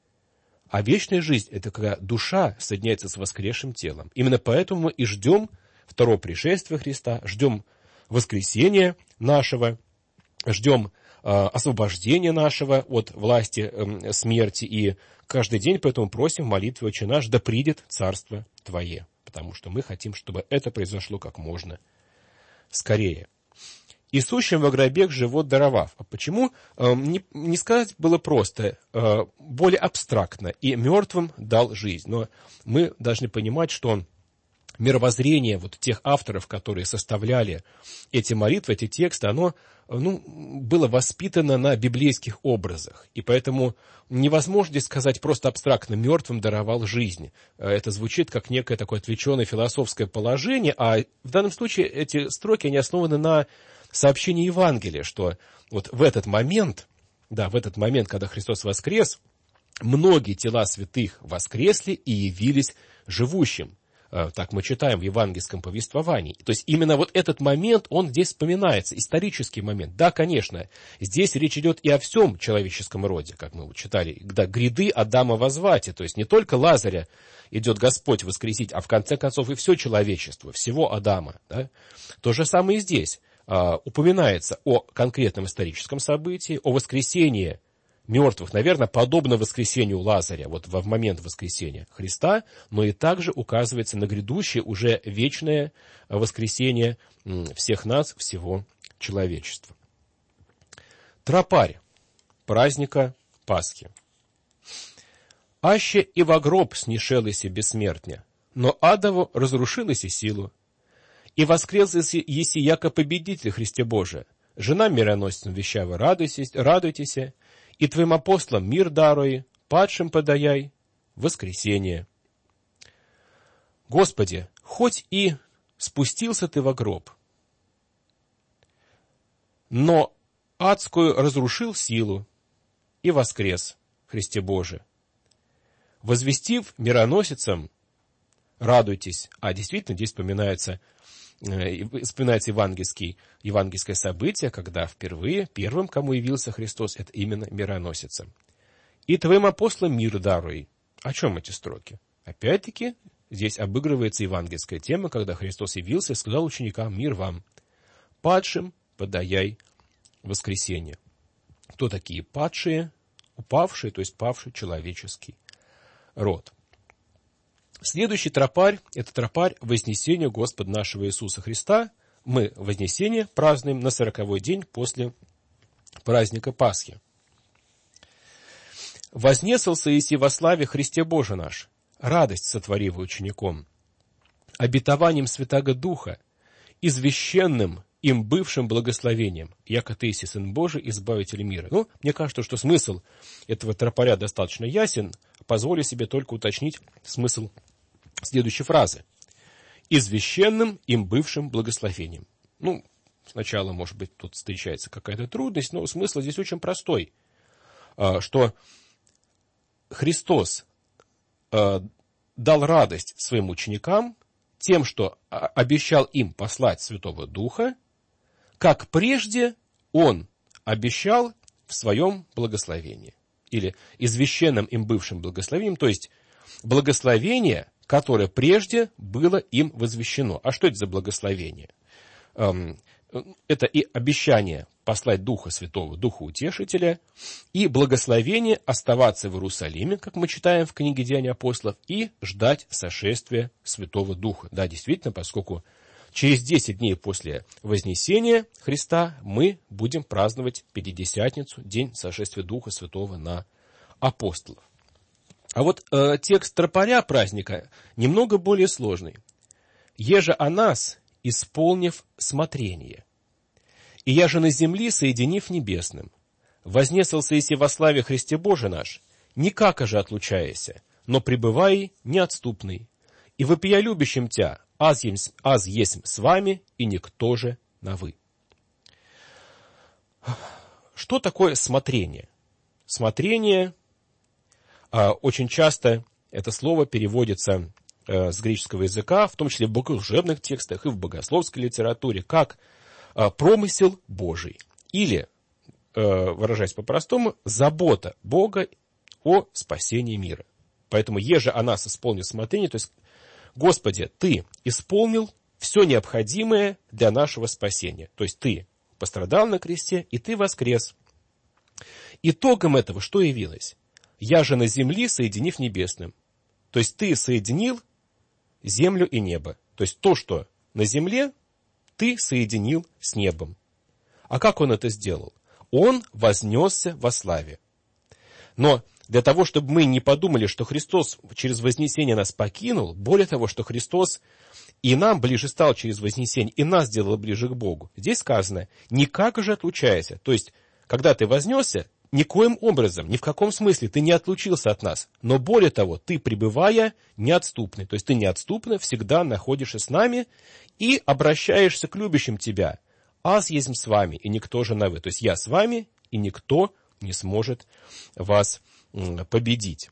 А вечная жизнь — это когда душа соединяется с воскресшим телом. Именно поэтому мы и ждем второго пришествия Христа, ждем воскресения нашего, ждем э, освобождения нашего от власти э, смерти. И каждый день поэтому просим в молитве «Отче наш, да придет царство Твое». Потому что мы хотим, чтобы это произошло как можно скорее. «И сущим во гробе живот даровав». А почему? Э, не, не сказать было просто, э, более абстрактно. «И мертвым дал жизнь». Но мы должны понимать, что он мировоззрение вот тех авторов, которые составляли эти молитвы, эти тексты, оно ну, было воспитано на библейских образах. И поэтому невозможно здесь сказать просто абстрактно «мертвым даровал жизнь». Это звучит как некое такое отвлеченное философское положение, а в данном случае эти строки, они основаны на сообщении Евангелия, что вот в этот момент, да, в этот момент, когда Христос воскрес, многие тела святых воскресли и явились живущим. Так мы читаем в евангельском повествовании. То есть именно вот этот момент, он здесь вспоминается, исторический момент. Да, конечно, здесь речь идет и о всем человеческом роде, как мы читали, да, гряды Адама возвати. То есть не только Лазаря идет Господь воскресить, а в конце концов и все человечество, всего Адама. Да? То же самое и здесь. А, упоминается о конкретном историческом событии, о воскресении мертвых, наверное, подобно воскресению Лазаря, вот в момент воскресения Христа, но и также указывается на грядущее уже вечное воскресение всех нас, всего человечества. Тропарь праздника Пасхи. «Аще и во гроб снишелися бессмертня, но адово разрушилась и силу, и воскрес еси яко победитель Христе Божия, Женам мироносицам вещавы радуйтесь, радуйтесь, и твоим апостолам мир даруй, падшим подаяй воскресение. Господи, хоть и спустился ты во гроб, но адскую разрушил силу и воскрес, Христе Боже. Возвестив мироносицам, радуйтесь. А действительно, здесь вспоминается, вспоминается евангельский, евангельское событие, когда впервые первым, кому явился Христос, это именно мироносицам. И твоим апостолам мир даруй. О чем эти строки? Опять-таки, здесь обыгрывается евангельская тема, когда Христос явился и сказал ученикам: мир вам, падшим подаяй воскресение. Кто такие падшие? Упавшие, то есть павший человеческий род. Следующий тропарь – это тропарь вознесения Господа нашего Иисуса Христа. Мы вознесение празднуем на сороковой день после праздника Пасхи. «Вознесался Иси во славе Христе Боже наш, радость сотворив учеником, обетованием Святаго Духа, извещенным им бывшим благословением, яко ты иси Сын Божий, избавитель мира». Ну, мне кажется, что смысл этого тропаря достаточно ясен. Позволю себе только уточнить смысл следующей фразы. «Извещенным им бывшим благословением». Ну, сначала, может быть, тут встречается какая-то трудность, но смысл здесь очень простой. Что Христос дал радость своим ученикам тем, что обещал им послать Святого Духа, как прежде Он обещал в своем благословении. Или извещенным им бывшим благословением, то есть благословение, которое прежде было им возвещено. А что это за благословение? Это и обещание послать Духа Святого, Духа Утешителя, и благословение оставаться в Иерусалиме, как мы читаем в книге Деяний апостолов, и ждать сошествия Святого Духа. Да, действительно, поскольку через десять дней после Вознесения Христа мы будем праздновать Пятидесятницу, день сошествия Духа Святого на апостолов. А вот э, текст тропаря праздника немного более сложный. «Еже о нас, исполнив смотрение, и я же на земли, соединив небесным, вознесался иси во славе Христе Боже наш, никако же отлучаяся, но пребывай неотступный, и вопия любящим тя, аз есть, аз есть с вами, и никто же на вы». Что такое смотрение? Смотрение, э, очень часто это слово переводится э, с греческого языка, в том числе в богослужебных текстах и в богословской литературе, как э, промысел Божий. Или, э, выражаясь по-простому, забота Бога о спасении мира. Поэтому, еже о нас исполнил смотрение, то есть, Господи, Ты исполнил все необходимое для нашего спасения. То есть, Ты пострадал на кресте, и Ты воскрес. Итогом этого что явилось? «Я же на земли, соединив небесным». То есть, Ты соединил землю и небо. То есть, то, что на земле, Ты соединил с небом. А как Он это сделал? Он вознесся во славе. Но для того, чтобы мы не подумали, что Христос через вознесение нас покинул, более того, что Христос и нам ближе стал через вознесение, и нас сделал ближе к Богу, здесь сказано: «Никак же отлучайся». То есть, когда ты вознесся, никоим образом, ни в каком смысле ты не отлучился от нас. Но более того, ты, пребывая, неотступный. То есть, ты неотступно всегда находишься с нами и обращаешься к любящим тебя. «Аз есть с вами, и никто же на вы». То есть, я с вами, и никто не сможет вас победить.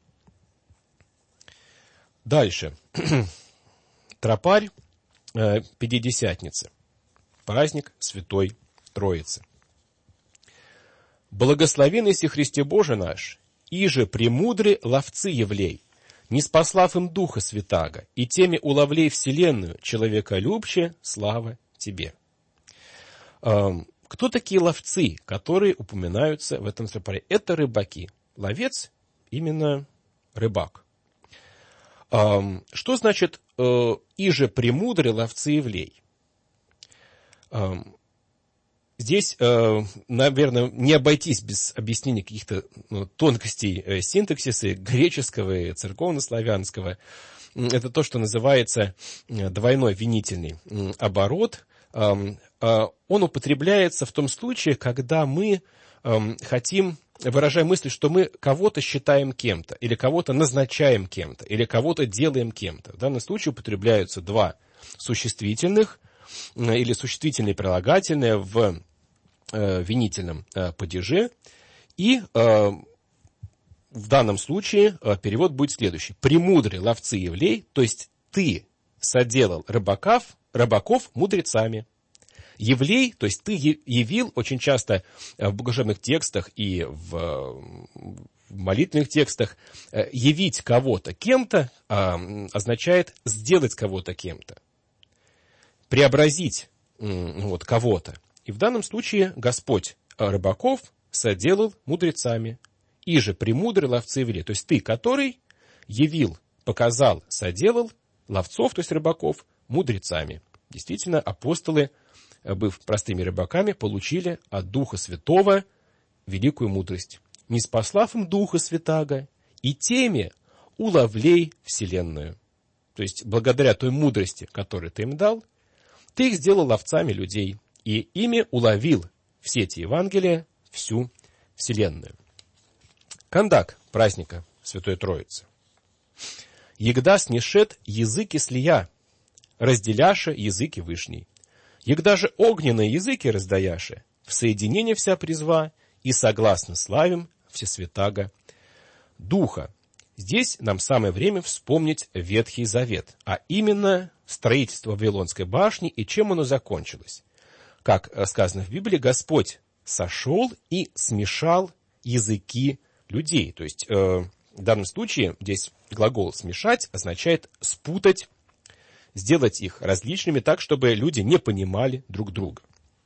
Дальше. Тропарь э, Пятидесятницы. Праздник Святой Троицы. «Благословен иси Христе Боже наш, иже премудры ловцы явлей, не спаслав им Духа Святаго, и теми уловлей вселенную, человеколюбче, слава Тебе». Эм, кто такие ловцы, которые упоминаются в этом тропаре? Это рыбаки. Ловец именно рыбак. Эм, что значит э, «иже премудры ловцы явлей»? Эм, Здесь, наверное, не обойтись без объяснения каких-то тонкостей синтаксиса греческого и церковнославянского. Это то, что называется двойной винительный оборот. он употребляется в том случае, когда мы хотим, выражая мысль, что мы кого-то считаем кем-то, или кого-то назначаем кем-то, или кого-то делаем кем-то. В данном случае употребляются два существительных, или существительные прилагательные в винительном падеже, и в данном случае перевод будет следующий. «Премудрый ловцы Евлей», то есть ты соделал рыбаков, рыбаков мудрецами. Евлей, то есть ты явил, очень часто в богослужебных текстах и в молитвенных текстах, явить кого-то кем-то означает сделать кого-то кем-то, преобразить вот, кого-то. И в данном случае Господь рыбаков соделал мудрецами. И же премудрый ловцы Евлей, то есть ты, который явил, показал, соделал ловцов, то есть рыбаков, мудрецами. Действительно, апостолы, быв простыми рыбаками, получили от Духа Святого великую мудрость. Не спаслав им Духа Святаго, и теми уловлей вселенную. То есть, благодаря той мудрости, которую ты им дал, ты их сделал ловцами людей, и ими уловил в сети Евангелия всю вселенную. Кандак праздника Святой Троицы. Егда снешет языки слия, разделяша языки вышней. Егда же огненные языки раздаяше, в соединение вся призва, и согласно славим Всесвятаго Духа. Здесь нам самое время вспомнить Ветхий Завет, а именно строительство Вавилонской башни и чем оно закончилось. Как сказано в Библии, Господь сошел и смешал языки людей. То есть, э, в данном случае здесь глагол «смешать» означает спутать, сделать их различными так, чтобы люди не понимали друг друга.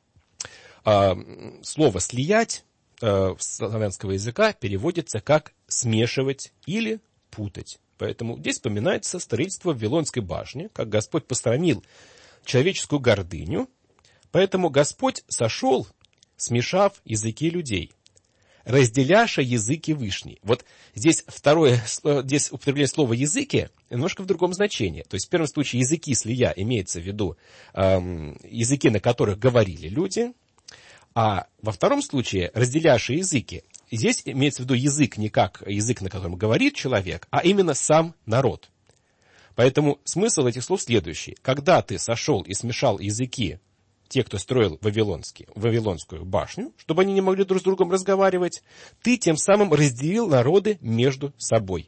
А, слово «слиять» э, с славянского языка переводится как «смешивать» или «путать». Поэтому здесь вспоминается строительство Вавилонской башни, как Господь посрамил человеческую гордыню. Поэтому Господь сошел, смешав языки людей, разделяша языки вышние. Вот здесь второе, здесь употребление слова «языки» немножко в другом значении. То есть в первом случае языки слия имеется в виду эм, языки, на которых говорили люди, а во втором случае разделяша языки. Здесь имеется в виду язык не как язык, на котором говорит человек, а именно сам народ. Поэтому смысл этих слов следующий. Когда ты сошел и смешал языки, те, кто строил Вавилонский, Вавилонскую башню, чтобы они не могли друг с другом разговаривать, ты тем самым разделил народы между собой.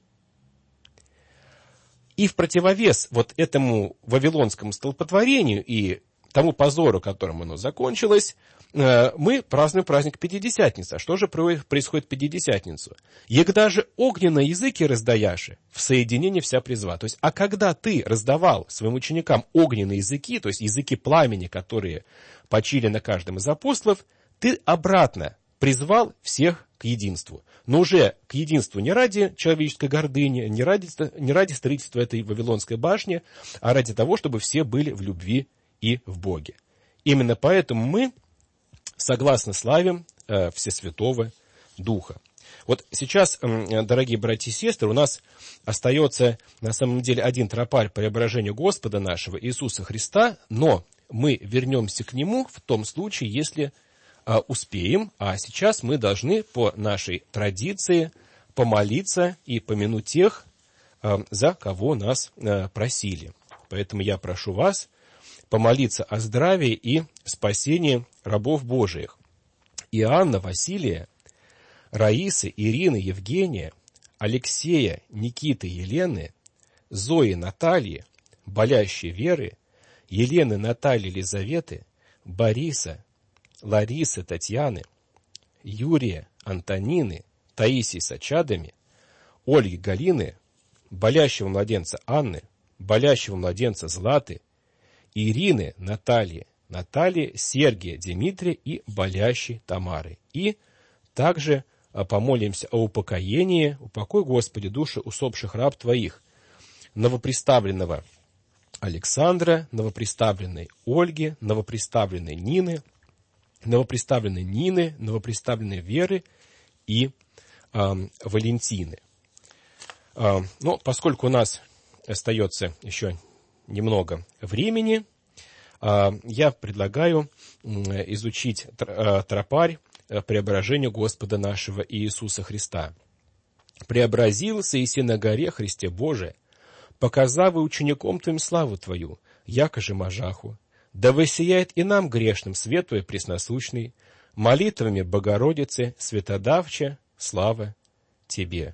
И в противовес вот этому вавилонскому столпотворению и тому позору, которым оно закончилось, мы празднуем праздник Пятидесятницы. А что же происходит в Пятидесятницу? «Егда же огненные языки раздаяши, в соединение вся призва». То есть, а когда ты раздавал своим ученикам огненные языки, то есть языки пламени, которые почили на каждом из апостолов, ты обратно призвал всех к единству. Но уже к единству не ради человеческой гордыни, не ради, не ради строительства этой Вавилонской башни, а ради того, чтобы все были в любви и в Боге. Именно поэтому мы согласно славим э, Всесвятого Духа. Вот сейчас, э, дорогие братья и сестры, у нас остается на самом деле один тропарь преображения Господа нашего Иисуса Христа, но мы вернемся к Нему в том случае, если э, успеем, а сейчас мы должны по нашей традиции помолиться и помянуть тех, э, за кого нас э, просили. Поэтому я прошу вас помолиться о здравии и спасении рабов Божиих. Иоанна, Василия, Раисы, Ирины, Евгения, Алексея, Никиты, Елены, Зои, Натальи, болящей Веры, Елены, Натальи, Елизаветы, Бориса, Ларисы, Татьяны, Юрия, Антонины, Таисии с очадами, Ольги, Галины, болящего младенца Анны, болящего младенца Златы, Ирины, Натальи, Натальи, Сергия, Дмитрия и болящей Тамары. И также помолимся о упокоении, упокой, Господи, души усопших раб Твоих, новоприставленного Александра, новоприставленной Ольги, новоприставленной Нины, новоприставленной Нины, новоприставленной Веры и э, Валентины. Э, но поскольку у нас остается еще немного времени, я предлагаю изучить тропарь преображения Господа нашего Иисуса Христа. «Преобразился Иси на горе Христе Божие, показавы учеником Твоим славу Твою, яко же мажаху, да воссияет и нам грешным свет Твой пресносущный, молитвами Богородицы, светодавча, слава Тебе».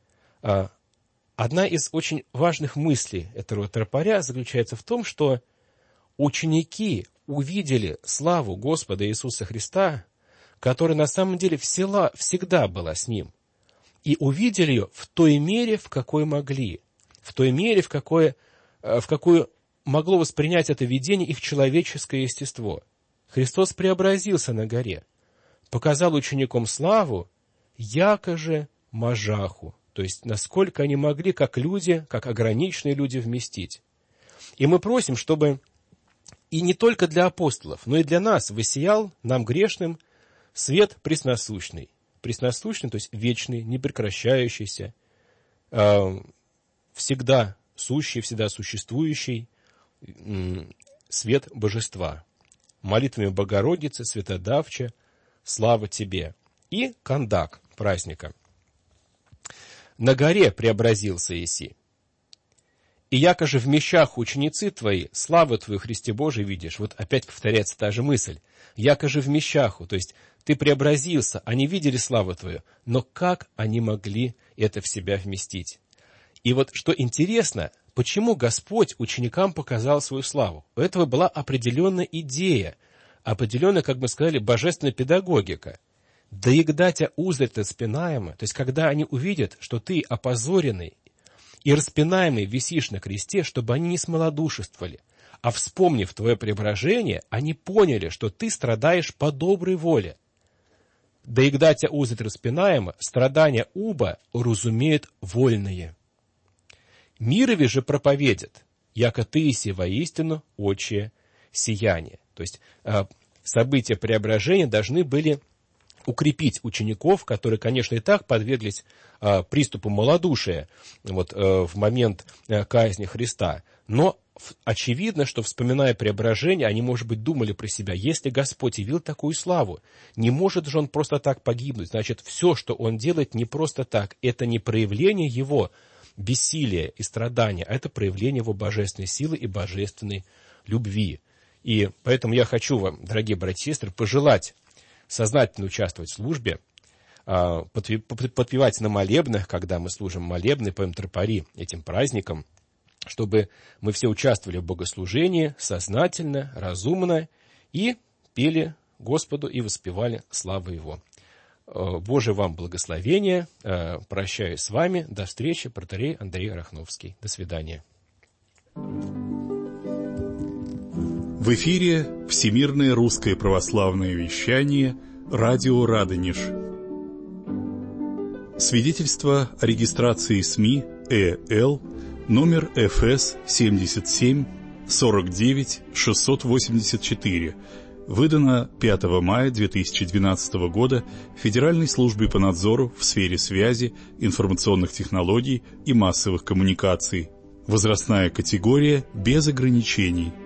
Одна из очень важных мыслей этого тропаря заключается в том, что ученики увидели славу Господа Иисуса Христа, которая на самом деле всела, всегда была с Ним, и увидели ее в той мере, в какой могли, в той мере, в, какой, в какую могло воспринять это видение их человеческое естество. Христос преобразился на горе, показал ученикам славу, яко же мажаху, то есть насколько они могли, как люди, как ограниченные люди, вместить. И мы просим, чтобы и не только для апостолов, но и для нас воссиял, нам грешным, свет пресносущный. Пресносущный, то есть вечный, непрекращающийся, э, всегда сущий, всегда существующий э, свет Божества. Молитвами Богородицы, светодавча, слава Тебе. И кондак праздника. «На горе преобразился Иси. И яко же в мещах ученицы Твои, славу Твою, Христе Божий, видишь». Вот опять повторяется та же мысль. «Яко же в мещаху», то есть Ты преобразился, они видели славу Твою, но как они могли это в себя вместить? И вот что интересно, почему Господь ученикам показал свою славу? У этого была определенная идея, определенная, как мы сказали, божественная педагогика. «Да егдатя узрят распинаемо», то есть когда они увидят, что ты опозоренный и распинаемый висишь на кресте, чтобы они не смолодушествовали, а вспомнив твое преображение, они поняли, что ты страдаешь по доброй воле. «Да егдатя узрят распинаемо, страдания уба разумеют вольные. Мирови же проповедят, яко ты иси воистину отчее сияние». То есть события преображения должны были укрепить учеников, которые, конечно, и так подверглись а, приступу малодушия вот, а, в момент а, казни Христа. Но в, очевидно, что, вспоминая преображение, они, может быть, думали про себя: если Господь явил такую славу, не может же Он просто так погибнуть. Значит, все, что Он делает, не просто так. Это не проявление Его бессилия и страдания, а это проявление Его божественной силы и божественной любви. И поэтому я хочу вам, дорогие братья и сестры, пожелать сознательно участвовать в службе, подпевать на молебнах, когда мы служим молебны, поем тропари этим праздником, чтобы мы все участвовали в богослужении сознательно, разумно и пели Господу и воспевали славу Его. Божие вам благословение. Прощаюсь с вами. До встречи. Протоиерей Андрей Рахновский. До свидания. В эфире Всемирное русское православное вещание «Радио Радонеж». Свидетельство о регистрации СМИ ЭЛ номер эф эс семьдесят семь сорок девять шестьсот восемьдесят четыре, выдано пятого мая две тысячи двенадцатого года Федеральной службой по надзору в сфере связи, информационных технологий и массовых коммуникаций. Возрастная категория без ограничений.